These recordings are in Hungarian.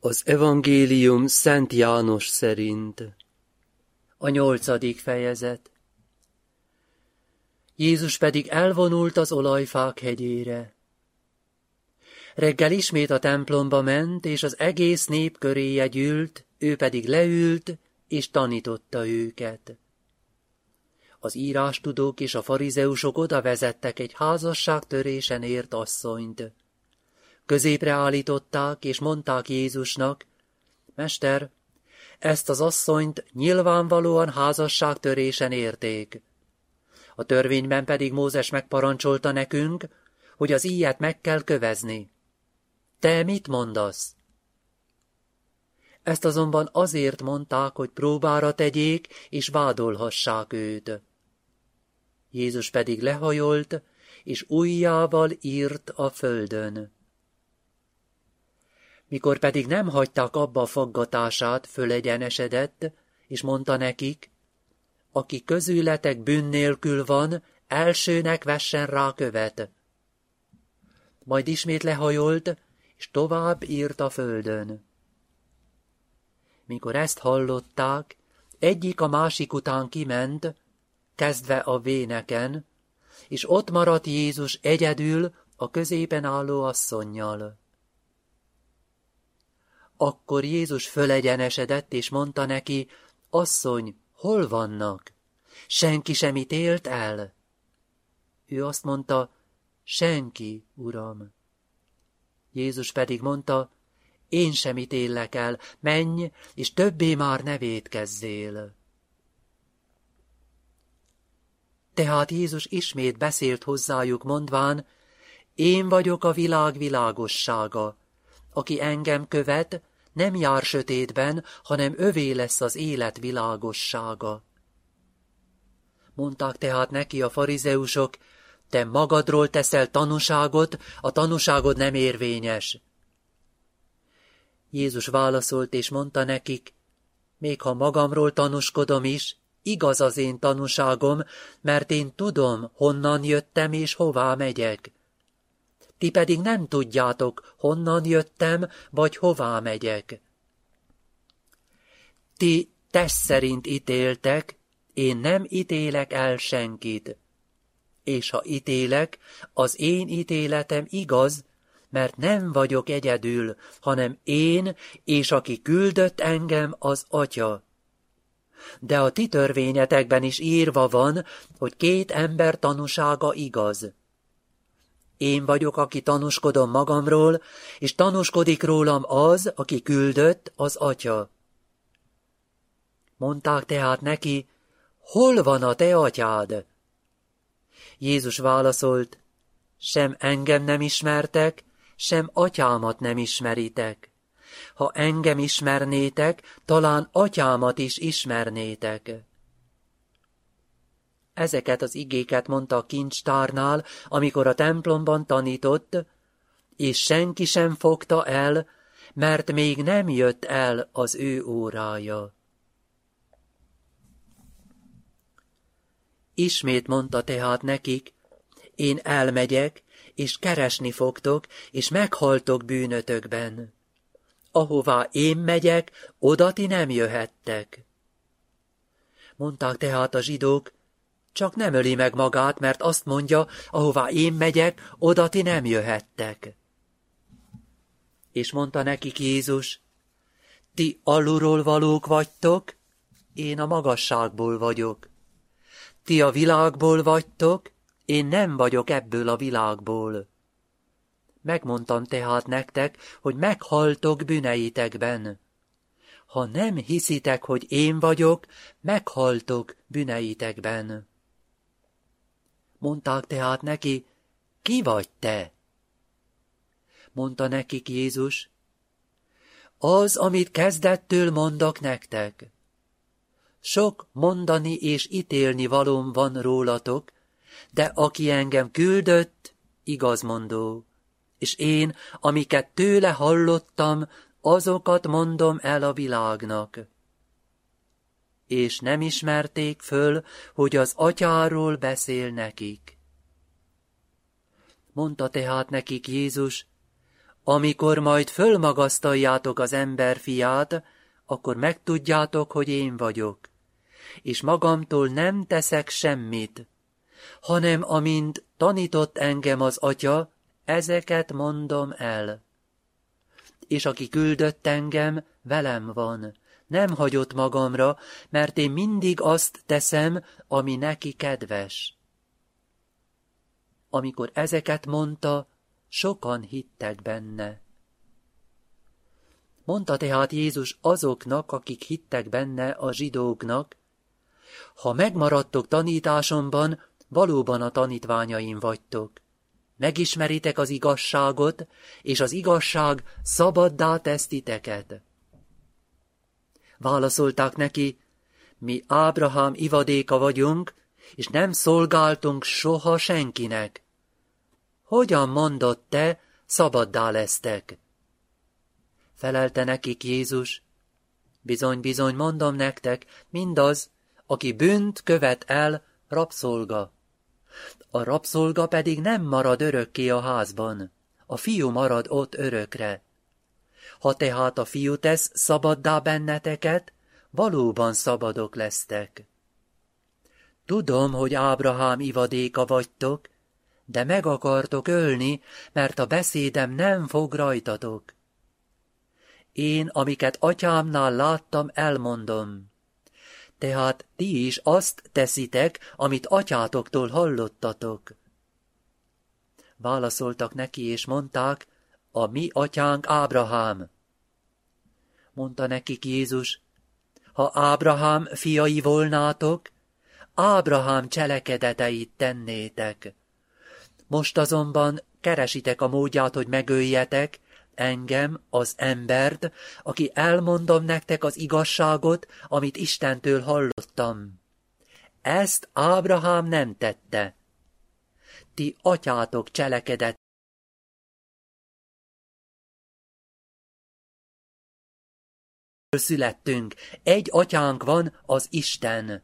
Az evangélium Szent János szerint. A 8. fejezet. Jézus pedig elvonult az olajfák hegyére. Reggel ismét a templomba ment, és az egész nép köréje gyűlt, ő pedig leült, és tanította őket. Az írástudók és a farizeusok oda vezettek egy házasságtörésen ért asszonyt. Középre állították, és mondták Jézusnak: Mester, ezt az asszonyt nyilvánvalóan házasságtörésen érték. A törvényben pedig Mózes megparancsolta nekünk, hogy az ilyet meg kell kövezni. Te mit mondasz? Ezt azonban azért mondták, hogy próbára tegyék, és vádolhassák őt. Jézus pedig lehajolt, és ujjával írt a földön. Mikor pedig nem hagyták abba a faggatását, fölegyenesedett, és mondta nekik: Aki közületek bűn nélkül van, elsőnek vessen rá követ. Majd ismét lehajolt, és tovább írt a földön. Mikor ezt hallották, egyik a másik után kiment, kezdve a véneken, és ott maradt Jézus egyedül a középen álló asszonnyal. Akkor Jézus fölegyenesedett, és mondta neki: Asszony, hol vannak? Senki sem ítélt el? Ő azt mondta: Senki, Uram. Jézus pedig mondta: Én sem ítéllek el, menj, és többé már ne vétkezzél. Tehát Jézus ismét beszélt hozzájuk, mondván: Én vagyok a világ világossága. Aki engem követ, nem jár sötétben, hanem övé lesz az élet világossága. Mondták tehát neki a farizeusok: Te magadról teszel tanúságot, a tanúságod nem érvényes. Jézus válaszolt, és mondta nekik: Még ha magamról tanúskodom is, igaz az én tanúságom, mert én tudom, honnan jöttem és hová megyek. Ti pedig nem tudjátok, honnan jöttem, vagy hová megyek. Ti test szerint ítéltek, én nem ítélek el senkit. És ha ítélek, az én ítéletem igaz, mert nem vagyok egyedül, hanem én, és aki küldött engem, az Atya. De a ti törvényetekben is írva van, hogy 2 ember tanúsága igaz. Én vagyok, aki tanúskodom magamról, és tanúskodik rólam az, aki küldött, az Atya. Mondták tehát neki: Hol van a te atyád? Jézus válaszolt: Sem engem nem ismertek, sem atyámat nem ismeritek. Ha engem ismernétek, talán atyámat is ismernétek. Ezeket az igéket mondta a kincstárnál, amikor a templomban tanított, és senki sem fogta el, mert még nem jött el az ő órája. Ismét mondta tehát nekik: Én elmegyek, és keresni fogtok, és meghaltok bűnötökben. Ahová én megyek, oda ti nem jöhettek. Mondták tehát a zsidók: Csak nem öli meg magát, mert azt mondja, ahová én megyek, oda ti nem jöhettek. És mondta nekik Jézus: Ti alulról valók vagytok, én a magasságból vagyok. Ti a világból vagytok, én nem vagyok ebből a világból. Megmondtam tehát nektek, hogy meghaltok bűneitekben. Ha nem hiszitek, hogy én vagyok, meghaltok bűneitekben. Mondták tehát neki: Ki vagy te? Mondta nekik Jézus: Az, amit kezdettől mondok nektek. Sok mondani és ítélni valóm van rólatok, de aki engem küldött, igazmondó, és én, amiket tőle hallottam, azokat mondom el a világnak. És nem ismerték föl, hogy az atyáról beszél nekik. Mondta tehát nekik Jézus: amikor majd fölmagasztaljátok az emberfiát, akkor megtudjátok, hogy én vagyok, és magamtól nem teszek semmit, hanem amint tanított engem az Atya, ezeket mondom el. És aki küldött engem, velem van, nem hagyott magamra, mert én mindig azt teszem, ami neki kedves. Amikor ezeket mondta, sokan hittek benne. Mondta tehát Jézus azoknak, akik hittek benne, a zsidóknak: ha megmaradtok tanításomban, valóban a tanítványaim vagytok. Megismeritek az igazságot, és az igazság szabaddá tesz titeket. Válaszolták neki: mi Ábrahám ivadéka vagyunk, és nem szolgáltunk soha senkinek. Hogyan mondod te, szabaddá lesztek? Felelte nekik Jézus: bizony, bizony, mondom nektek, mindaz, aki bűnt követ el, rabszolga. A rabszolga pedig nem marad örökké a házban, a fiú marad ott örökre. Ha tehát a fiú tesz szabaddá benneteket, valóban szabadok lesztek. Tudom, hogy Ábrahám ivadéka vagytok, de meg akartok ölni, mert a beszédem nem fog rajtatok. Én, amiket atyámnál láttam, elmondom. Tehát ti is azt teszitek, amit atyátoktól hallottatok. Válaszoltak neki, és mondták: a mi atyánk Ábrahám. Mondta nekik Jézus: ha Ábrahám fiai volnátok, Ábrahám cselekedeteit tennétek. Most azonban keresitek a módját, hogy megöljetek engem, az embert, aki elmondom nektek az igazságot, amit Istentől hallottam. Ezt Ábrahám nem tette. Ti atyátok cselekedett. Születtünk, egy atyánk van, az Isten.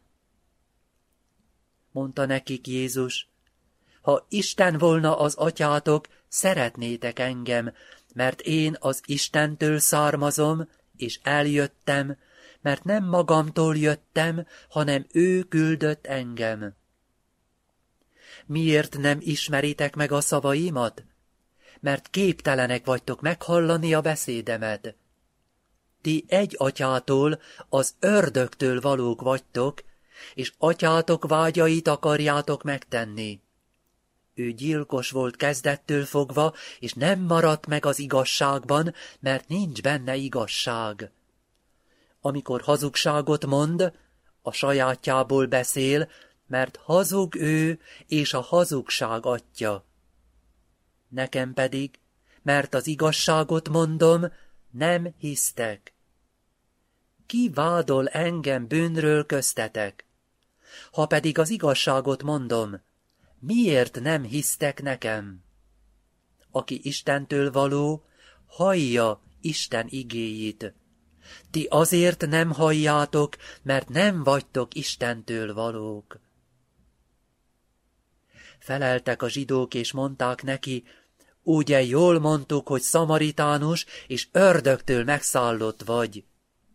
Mondta nekik Jézus: ha Isten volna az atyátok, szeretnétek engem, mert én az Istentől származom, és eljöttem, mert nem magamtól jöttem, hanem ő küldött engem. Miért nem ismeritek meg a szavaimat? Mert képtelenek vagytok meghallani a beszédemet. Ti egy atyától, az ördögtől valók vagytok, és atyátok vágyait akarjátok megtenni. Ő gyilkos volt kezdettől fogva, és nem maradt meg az igazságban, mert nincs benne igazság. Amikor hazugságot mond, a sajátjából beszél, mert hazug ő, és a hazugság atya. Nekem pedig, mert az igazságot mondom, nem hisztek. Ki vádol engem bűnről köztetek? Ha pedig az igazságot mondom, miért nem hisztek nekem? Aki Istentől való, hallja Isten igéjét. Ti azért nem halljátok, mert nem vagytok Istentől valók. Feleltek a zsidók, és mondták neki: ugye jól mondtuk, hogy szamaritánus, és ördögtől megszállott vagy.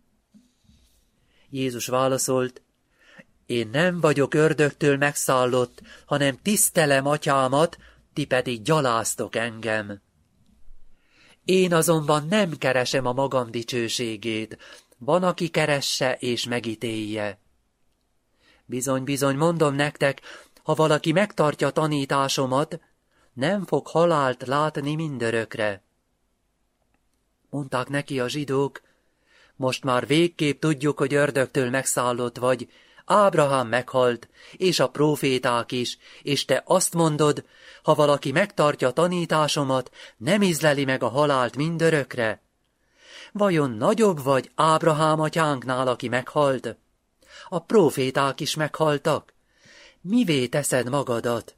Jézus válaszolt: én nem vagyok ördögtől megszállott, hanem tisztelem atyámat, ti pedig gyaláztok engem. Én azonban nem keresem a magam dicsőségét, van, aki keresse és megítélje. Bizony, bizony, mondom nektek, ha valaki megtartja tanításomat, nem fog halált látni mindörökre. Mondták neki a zsidók: most már végképp tudjuk, hogy ördögtől megszállott vagy, Ábrahám meghalt, és a próféták is, és te azt mondod, ha valaki megtartja tanításomat, nem ízleli meg a halált mindörökre? Vajon nagyobb vagy Ábrahám atyánknál, aki meghalt? A próféták is meghaltak. Mivé teszed magadat?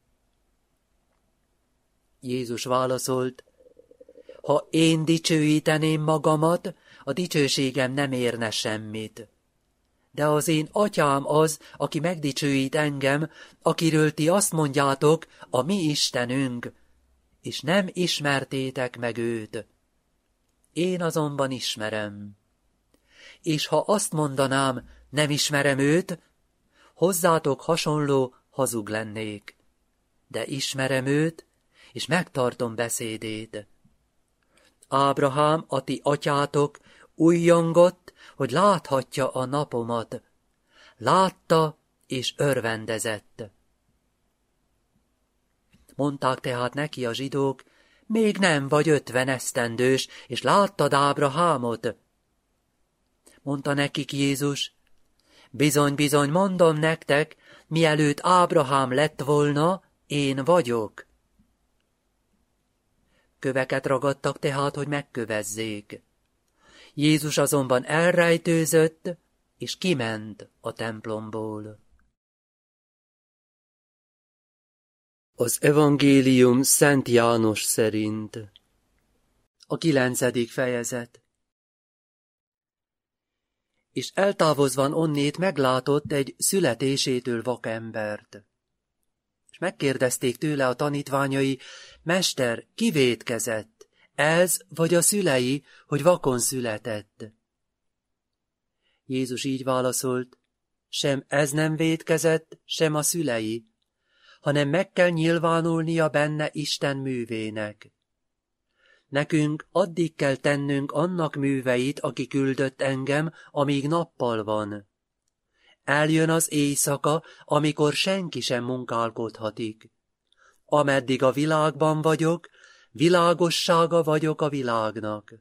Jézus válaszolt: ha én dicsőíteném magamat, a dicsőségem nem érne semmit. De az én atyám az, aki megdicsőít engem, akiről ti azt mondjátok, a mi Istenünk. és nem ismertétek meg őt. Én azonban ismerem. És ha azt mondanám, nem ismerem őt, hozzátok hasonló hazug lennék. De ismerem őt, és megtartom beszédét. Ábrahám, a ti atyátok, ujjongott, hogy láthatja a napomat. Látta, és örvendezett. Mondták tehát neki a zsidók, még nem vagy 50 esztendős, és láttad Ábrahámot? Mondta nekik Jézus, bizony, bizony, mondom nektek, mielőtt Ábrahám lett volna, én vagyok. Köveket ragadtak tehát, hogy megkövezzék. Jézus azonban elrejtőzött, és kiment a templomból. Az evangélium Szent János szerint. A 9. fejezet. És eltávozvan onnét meglátott egy születésétől vakembert. És megkérdezték tőle a tanítványai, Mester, ki vétkezett, ez vagy a szülei, hogy vakon született? Jézus így válaszolt, sem ez nem vétkezett, sem a szülei, hanem meg kell nyilvánulnia benne Isten művének. Nekünk addig kell tennünk annak műveit, aki küldött engem, amíg nappal van. Eljön az éjszaka, amikor senki sem munkálkodhatik. Ameddig a világban vagyok, világossága vagyok a világnak.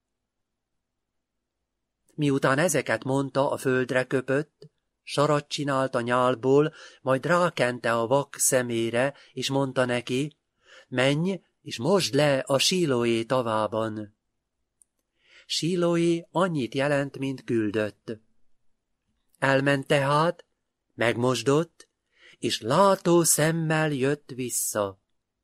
Miután ezeket mondta, a földre köpött, sarat csinált a nyálból, majd rákente a vak szemére, és mondta neki, menj, és mosd le a Sílóé tavában. Sílóé annyit jelent, mint küldött. Elment tehát, megmosdott, és látó szemmel jött vissza.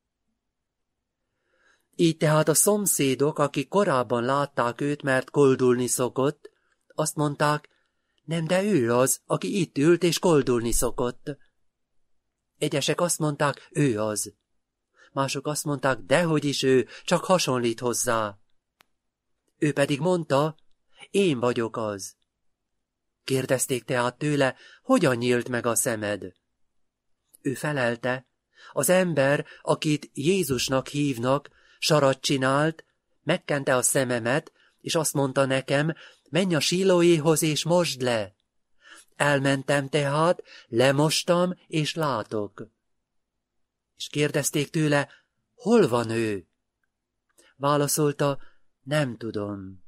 Így tehát a szomszédok, akik korábban látták őt, mert koldulni szokott, azt mondták, nem, de ő az, aki itt ült és koldulni szokott. Egyesek azt mondták, ő az. Mások azt mondták, dehogy is ő, csak hasonlít hozzá. Ő pedig mondta, én vagyok az. Kérdezték tehát tőle, hogyan nyílt meg a szemed? Ő felelte, az ember, akit Jézusnak hívnak, sarat csinált, megkente a szememet, és azt mondta nekem, menj a Sílóéhoz és mosd le. Elmentem tehát, lemostam, és látok. És kérdezték tőle, hol van ő? Válaszolta, nem tudom.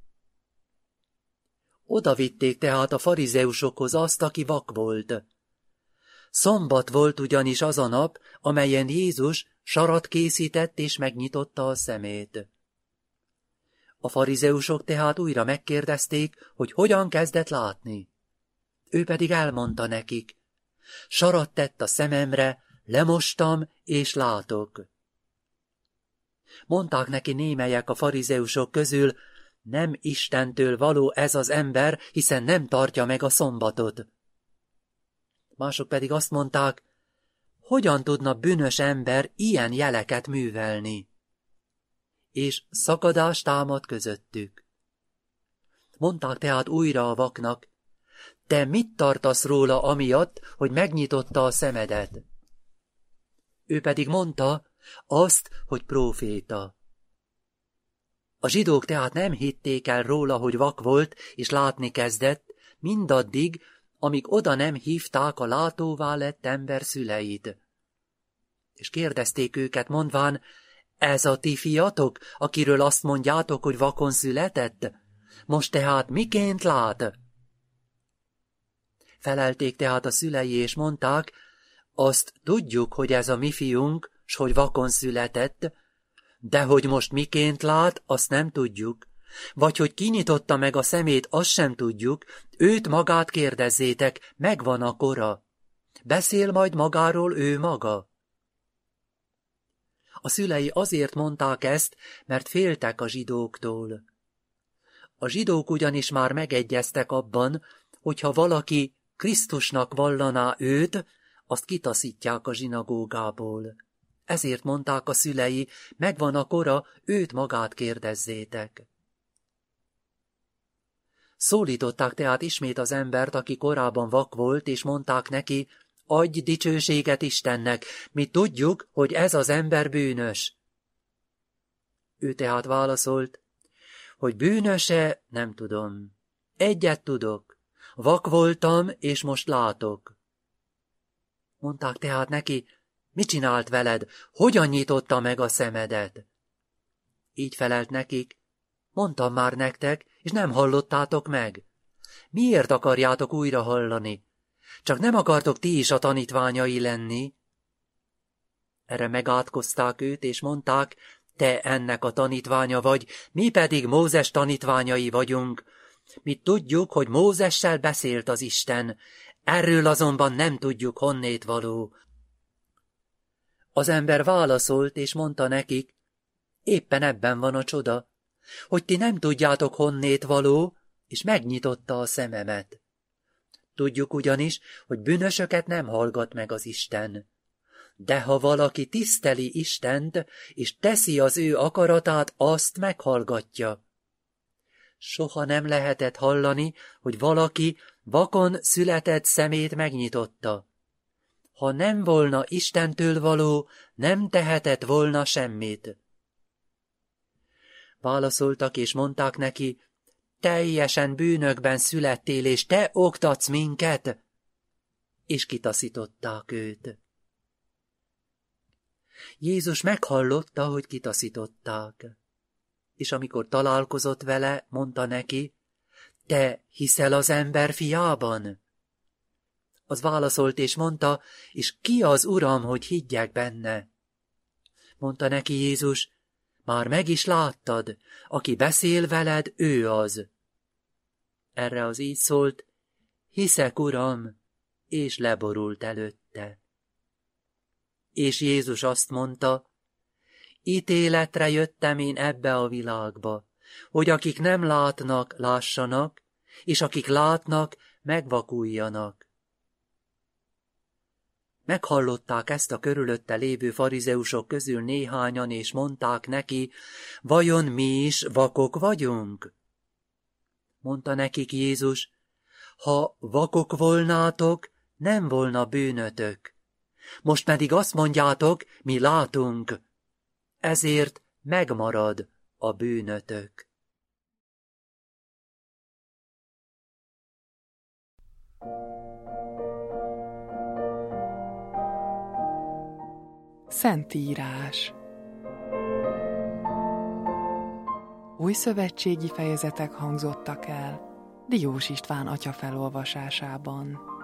Oda vitték tehát a farizeusokhoz azt, aki vak volt. Szombat volt ugyanis az a nap, amelyen Jézus sarat készített és megnyitotta a szemét. A farizeusok tehát újra megkérdezték, hogy hogyan kezdett látni. Ő pedig elmondta nekik, sarat tett a szememre, lemostam és látok. Mondták neki némelyek a farizeusok közül, nem Istentől való ez az ember, hiszen nem tartja meg a szombatot. Mások pedig azt mondták, hogyan tudna bűnös ember ilyen jeleket művelni? És szakadás támad közöttük. Mondták tehát újra a vaknak, te mit tartasz róla amiatt, hogy megnyitotta a szemedet? Ő pedig mondta, azt, hogy próféta. A zsidók tehát nem hitték el róla, hogy vak volt, és látni kezdett, mindaddig, amíg oda nem hívták a látóvá lett ember szüleit. És kérdezték őket, mondván, ez a ti fiatok, akiről azt mondjátok, hogy vakon született? Most tehát miként lát? Felelték tehát a szülei, és mondták, azt tudjuk, hogy ez a mi fiunk, s hogy vakon született, de hogy most miként lát, azt nem tudjuk. Vagy hogy kinyitotta meg a szemét, azt sem tudjuk, őt magát kérdezzétek, megvan a kora. Beszél majd magáról ő maga. A szülei azért mondták ezt, mert féltek a zsidóktól. A zsidók ugyanis már megegyeztek abban, hogyha valaki Krisztusnak vallaná őt, azt kitaszítják a zsinagógából. Ezért mondták a szülei, megvan a kora, őt magát kérdezzétek. Szólították tehát ismét az embert, aki korábban vak volt, és mondták neki, adj dicsőséget Istennek, mi tudjuk, hogy ez az ember bűnös. Ő tehát válaszolt, hogy bűnöse, nem tudom. Egyet tudok, vak voltam, és most látok. Mondták tehát neki, mit csinált veled, hogyan nyitotta meg a szemedet? Így felelt nekik, mondtam már nektek, és nem hallottátok meg. Miért akarjátok újra hallani? Csak nem akartok ti is a tanítványai lenni? Erre megátkozták őt, és mondták, te ennek a tanítványa vagy, mi pedig Mózes tanítványai vagyunk. Mi tudjuk, hogy Mózessel beszélt az Isten, erről azonban nem tudjuk, honnét való. Az ember válaszolt, és mondta nekik, éppen ebben van a csoda, hogy ti nem tudjátok, honnét való, és megnyitotta a szememet. Tudjuk ugyanis, hogy bűnösöket nem hallgat meg az Isten. De ha valaki tiszteli Istent, és teszi az ő akaratát, azt meghallgatja. Soha nem lehetett hallani, hogy valaki vakon született szemét megnyitotta. Ha nem volna Istentől való, nem tehetett volna semmit. Válaszoltak és mondták neki, teljesen bűnökben születtél, és te oktatsz minket? És kitaszították őt. Jézus meghallotta, hogy kitaszították. És amikor találkozott vele, mondta neki, te hiszel az ember fiában? Az válaszolt és mondta, és ki az Uram, hogy higgyek benne? Mondta neki Jézus, már meg is láttad, aki beszél veled, ő az. Erre az így szólt, hiszek, Uram, és leborult előtte. És Jézus azt mondta, ítéletre jöttem én ebbe a világba, hogy akik nem látnak, lássanak, és akik látnak, megvakuljanak. Meghallották ezt a körülötte lévő farizeusok közül néhányan, és mondták neki, vajon mi is vakok vagyunk? Mondta nekik Jézus, ha vakok volnátok, nem volna bűnötök. Most pedig azt mondjátok, mi látunk, ezért megmarad a bűnötök. Szentírás. Újszövetségi fejezetek hangzottak el Diós István atya felolvasásában.